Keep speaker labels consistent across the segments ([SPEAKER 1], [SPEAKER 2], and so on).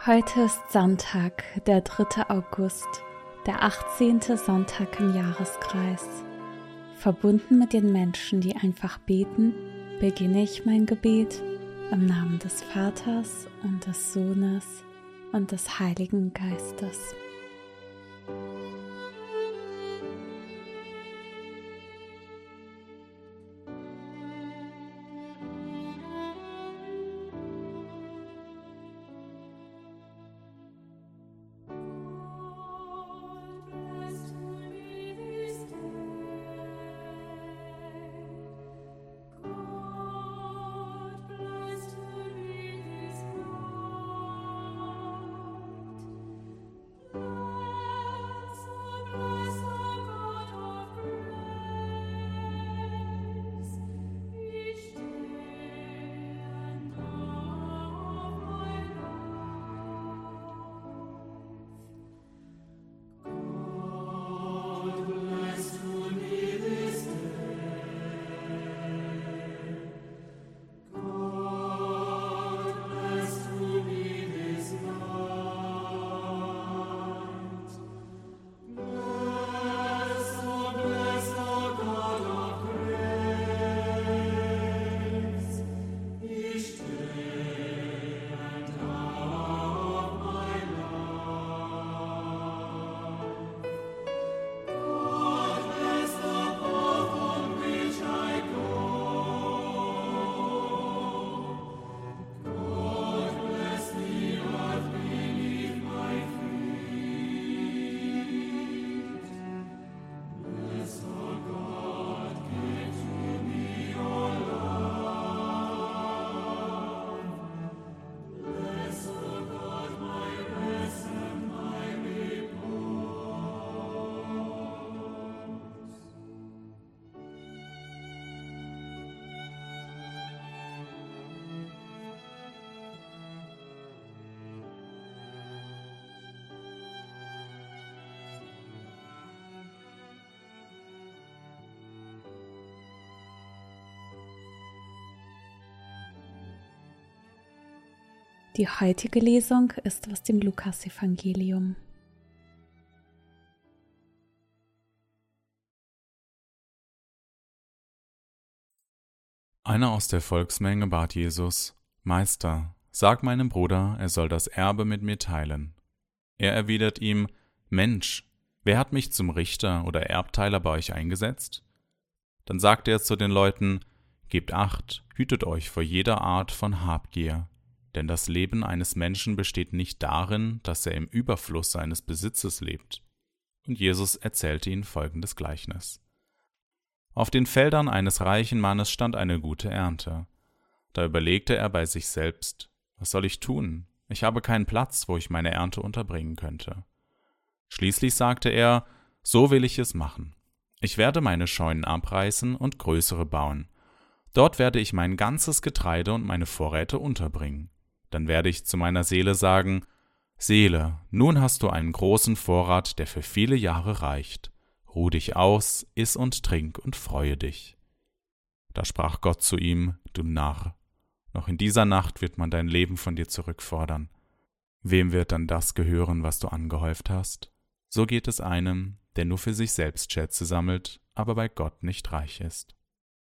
[SPEAKER 1] Heute ist Sonntag, der 3. August, der 18. Sonntag im Jahreskreis. Verbunden mit den Menschen, die einfach beten, beginne ich mein Gebet im Namen des Vaters und des Sohnes und des Heiligen Geistes. Die heutige Lesung ist aus dem Lukasevangelium.
[SPEAKER 2] Einer aus der Volksmenge bat Jesus: Meister, sag meinem Bruder, er soll das Erbe mit mir teilen. Er erwidert ihm: Mensch, wer hat mich zum Richter oder Erbteiler bei euch eingesetzt? Dann sagte er zu den Leuten: Gebt Acht, hütet euch vor jeder Art von Habgier. Denn das Leben eines Menschen besteht nicht darin, dass er im Überfluss seines Besitzes lebt. Und Jesus erzählte ihnen folgendes Gleichnis. Auf den Feldern eines reichen Mannes stand eine gute Ernte. Da überlegte er bei sich selbst: Was soll ich tun? Ich habe keinen Platz, wo ich meine Ernte unterbringen könnte. Schließlich sagte er: So will ich es machen. Ich werde meine Scheunen abreißen und größere bauen. Dort werde ich mein ganzes Getreide und meine Vorräte unterbringen. Dann werde ich zu meiner Seele sagen: Seele, nun hast du einen großen Vorrat, der für viele Jahre reicht. Ruh dich aus, iss und trink und freue dich. Da sprach Gott zu ihm: Du Narr, noch in dieser Nacht wird man dein Leben von dir zurückfordern. Wem wird dann das gehören, was du angehäuft hast? So geht es einem, der nur für sich selbst Schätze sammelt, aber bei Gott nicht reich ist.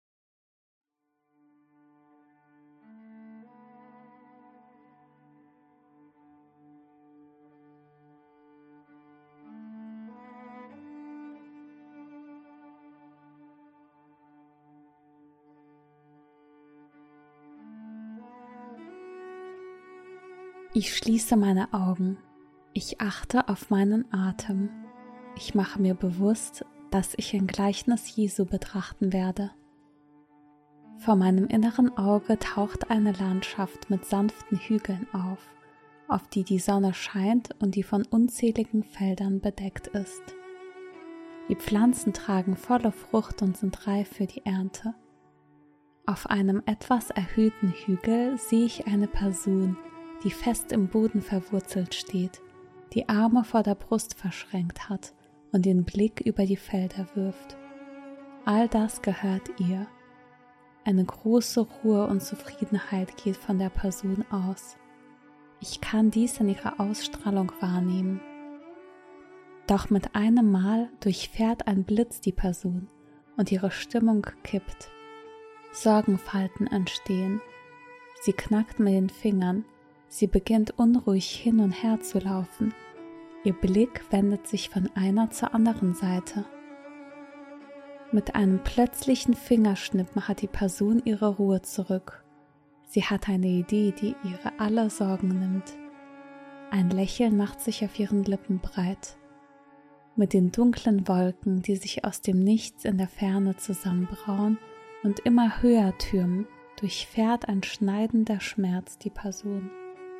[SPEAKER 1] Ich schließe meine Augen. Ich achte auf meinen Atem. Ich mache mir bewusst, dass ich ein Gleichnis Jesu betrachten werde. Vor meinem inneren Auge taucht eine Landschaft mit sanften Hügeln auf die die Sonne scheint und die von unzähligen Feldern bedeckt ist. Die Pflanzen tragen volle Frucht und sind reif für die Ernte. Auf einem etwas erhöhten Hügel sehe ich eine Person, die fest im Boden verwurzelt steht, die Arme vor der Brust verschränkt hat und den Blick über die Felder wirft. All das gehört ihr. Eine große Ruhe und Zufriedenheit geht von der Person aus. Ich kann dies in ihrer Ausstrahlung wahrnehmen. Doch mit einem Mal durchfährt ein Blitz die Person und ihre Stimmung kippt. Sorgenfalten entstehen. Sie knackt mit den Fingern. Sie beginnt unruhig hin und her zu laufen. Ihr Blick wendet sich von einer zur anderen Seite. Mit einem plötzlichen Fingerschnippen hat die Person ihre Ruhe zurück. Sie hat eine Idee, die ihre alle Sorgen nimmt. Ein Lächeln macht sich auf ihren Lippen breit. Mit den dunklen Wolken, die sich aus dem Nichts in der Ferne zusammenbrauen und immer höher türmen, durchfährt ein schneidender Schmerz die Person.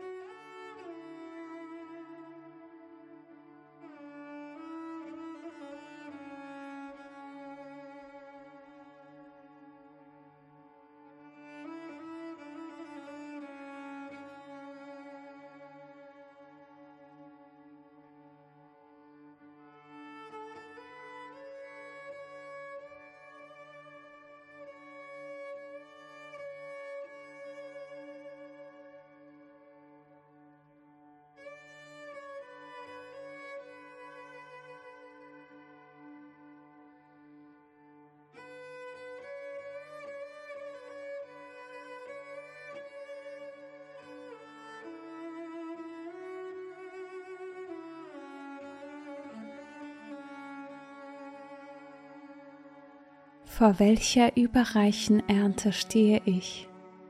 [SPEAKER 1] Vor welcher überreichen Ernte stehe ich?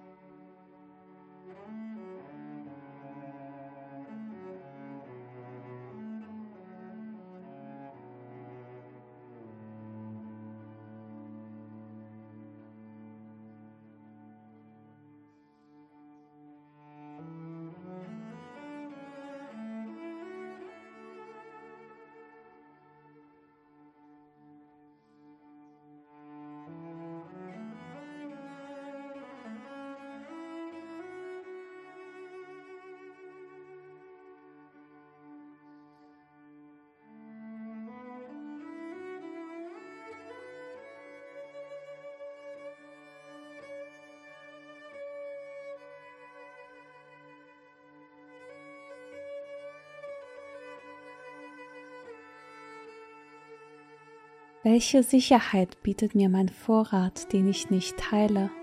[SPEAKER 1] Welche Sicherheit bietet mir mein Vorrat, den ich nicht teile?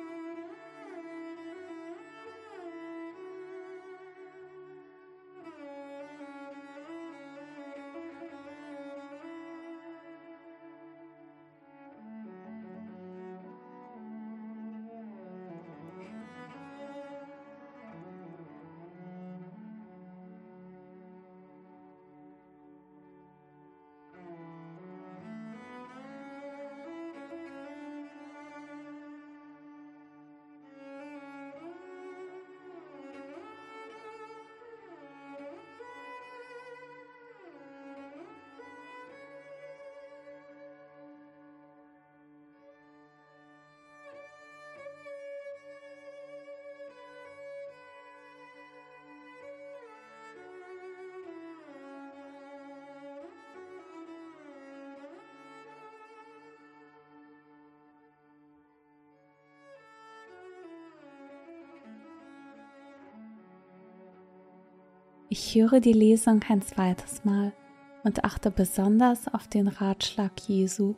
[SPEAKER 1] Ich höre die Lesung ein zweites Mal und achte besonders auf den Ratschlag Jesu.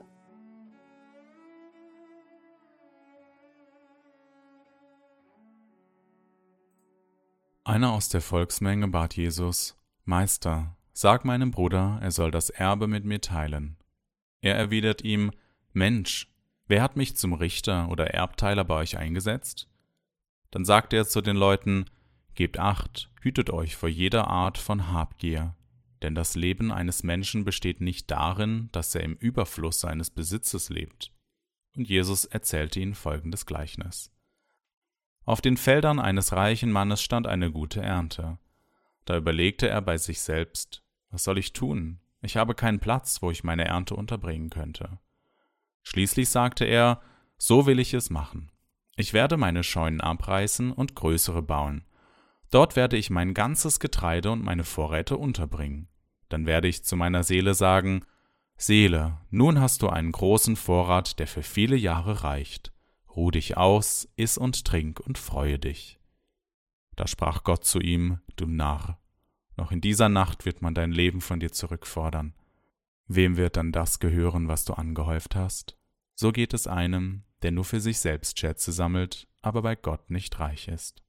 [SPEAKER 2] Einer aus der Volksmenge bat Jesus: Meister, sag meinem Bruder, er soll das Erbe mit mir teilen. Er erwidert ihm: Mensch, wer hat mich zum Richter oder Erbteiler bei euch eingesetzt? Dann sagte er zu den Leuten: Gebt Acht, hütet euch vor jeder Art von Habgier, denn das Leben eines Menschen besteht nicht darin, dass er im Überfluss seines Besitzes lebt. Und Jesus erzählte ihnen folgendes Gleichnis. Auf den Feldern eines reichen Mannes stand eine gute Ernte. Da überlegte er bei sich selbst: Was soll ich tun? Ich habe keinen Platz, wo ich meine Ernte unterbringen könnte. Schließlich sagte er: So will ich es machen. Ich werde meine Scheunen abreißen und größere bauen. Dort werde ich mein ganzes Getreide und meine Vorräte unterbringen. Dann werde ich zu meiner Seele sagen: Seele, nun hast du einen großen Vorrat, der für viele Jahre reicht. Ruh dich aus, iss und trink und freue dich. Da sprach Gott zu ihm: Du Narr, noch in dieser Nacht wird man dein Leben von dir zurückfordern. Wem wird dann das gehören, was du angehäuft hast? So geht es einem, der nur für sich selbst Schätze sammelt, aber bei Gott nicht reich ist.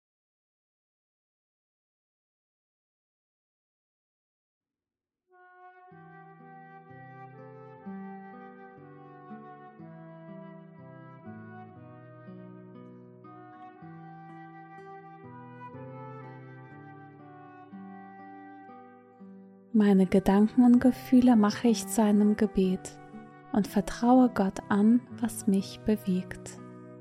[SPEAKER 1] Meine Gedanken und Gefühle mache ich zu einem Gebet und vertraue Gott an, was mich bewegt.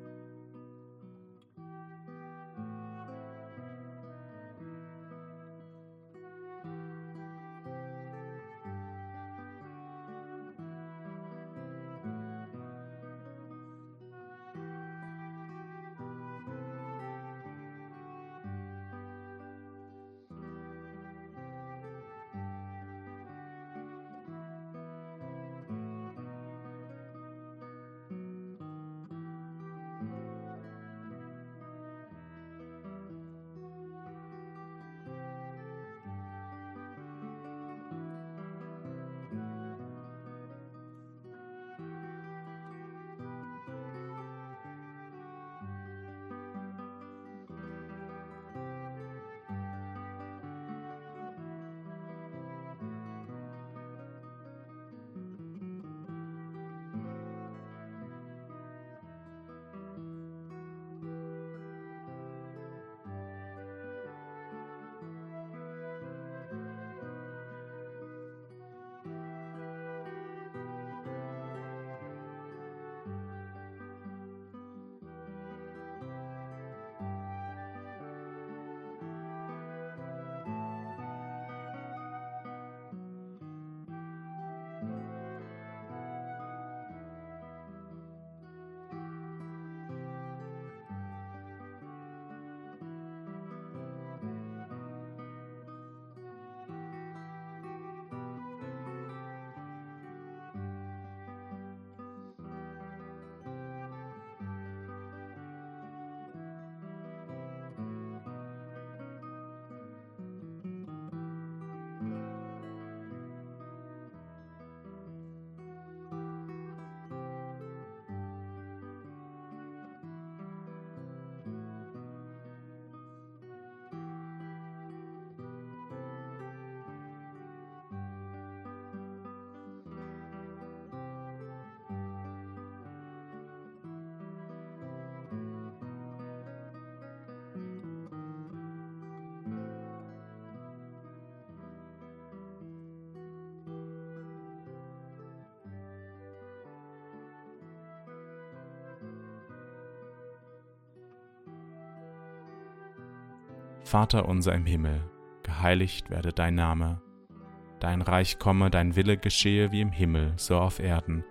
[SPEAKER 2] Vater unser im Himmel, geheiligt werde dein Name. Dein Reich komme, dein Wille geschehe wie im Himmel, so auf Erden.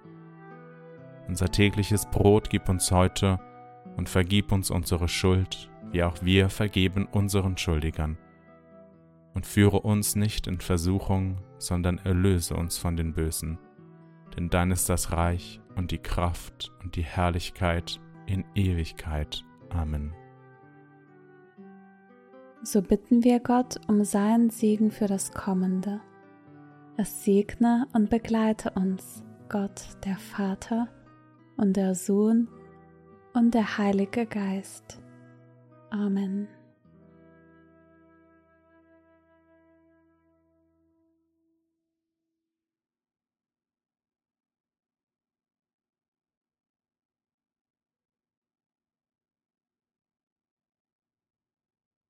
[SPEAKER 2] Unser tägliches Brot gib uns heute und vergib uns unsere Schuld, wie auch wir vergeben unseren Schuldigern. Und führe uns nicht in Versuchung, sondern erlöse uns von den Bösen. Denn dein ist das Reich und die Kraft und die Herrlichkeit in Ewigkeit. Amen.
[SPEAKER 1] So bitten wir Gott um seinen Segen für das Kommende. Es segne und begleite uns, Gott, der Vater und der Sohn und der Heilige Geist. Amen.